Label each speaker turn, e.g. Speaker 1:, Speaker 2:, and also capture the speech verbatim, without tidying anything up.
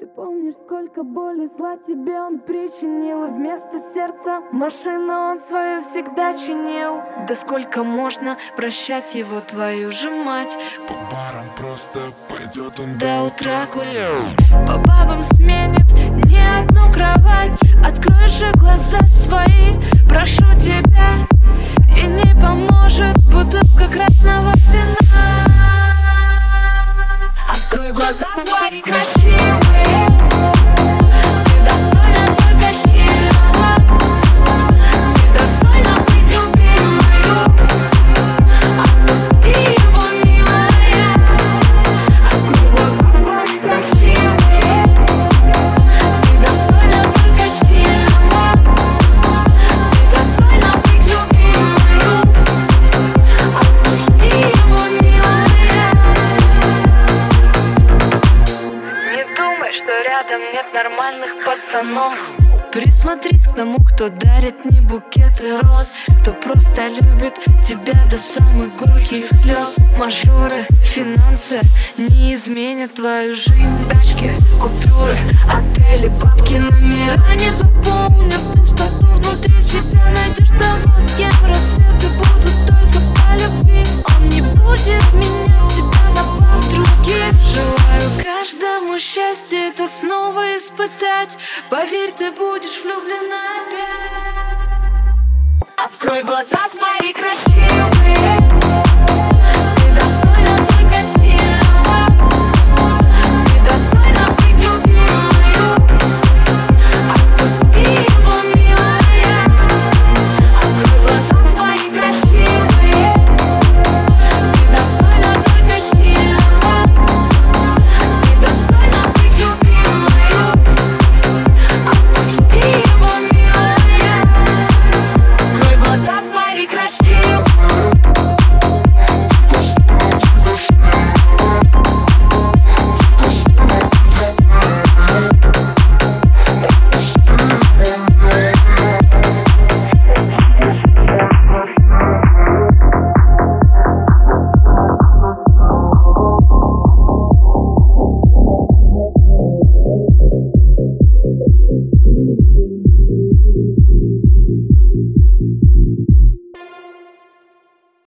Speaker 1: помнишь, сколько боли, зла тебе он причинил, и вместо сердца машину он свою всегда чинил. Да сколько можно прощать его, твою же мать?
Speaker 2: По барам просто пойдет он
Speaker 1: до утра гулял. По бабам сменит не одну кровать. Открой же глаза свои, прошу тебя, и не поможет бутылка красного вина.
Speaker 3: Открой глаза свои красивые, ты достойна только сильного, ты достойна быть любимою. Отпусти его, милая. Открой глаза свои красивые, ты достойна только сильного, ты достойна быть любимою. Отпусти его, милая.
Speaker 1: Не думай, что рядом нет нормальных пацанов. Присмотрись к тому, кто дарит не букеты роз, кто просто любит тебя до самых горьких слез. Мажоры, финансы не изменят твою жизнь. Тачки, купюры, отели, бабки, номера не заполнят пустоту внутри тебя. Найдешь того, с кем рассветы будут только по любви. Он не будет менять тебя на бал других. Желаю каждому счастья это снова испытать. Поверь, ты будешь влюблена опять.
Speaker 3: Открой глаза свои красивые,